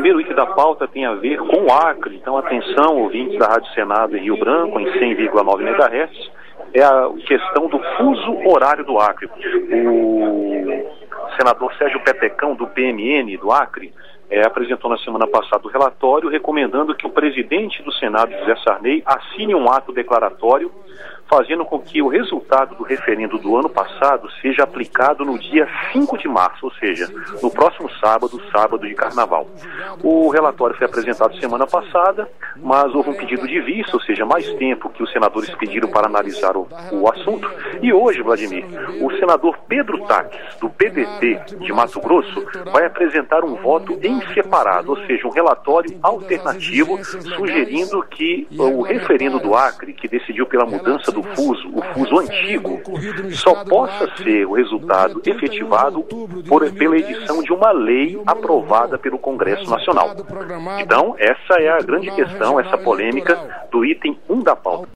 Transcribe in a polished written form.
primeiro item da pauta tem a ver com o Acre. Então, atenção, ouvintes da Rádio Senado em Rio Branco, em 100,9 MHz, é a questão do fuso horário do Acre. O senador Sérgio Petecão, do PMN do Acre, apresentou na semana passada o relatório recomendando que o presidente do Senado, José Sarney, assine um ato declaratório fazendo com que o resultado do referendo do ano passado seja aplicado no dia 5 de março, ou seja, no próximo sábado, sábado de carnaval. O relatório foi apresentado semana passada, mas houve um pedido de vista, ou seja, mais tempo que os senadores pediram para analisar o assunto. E hoje, Vladimir, o senador Pedro Taques, do PDT de Mato Grosso, vai apresentar um voto em separado, ou seja, um relatório alternativo sugerindo que o referendo do Acre, que decidiu pela mudança do fuso, o fuso antigo, só possa ser o resultado efetivado pela edição de uma lei aprovada pelo Congresso Nacional. Então, essa é a grande questão, essa polêmica do item 1 da pauta.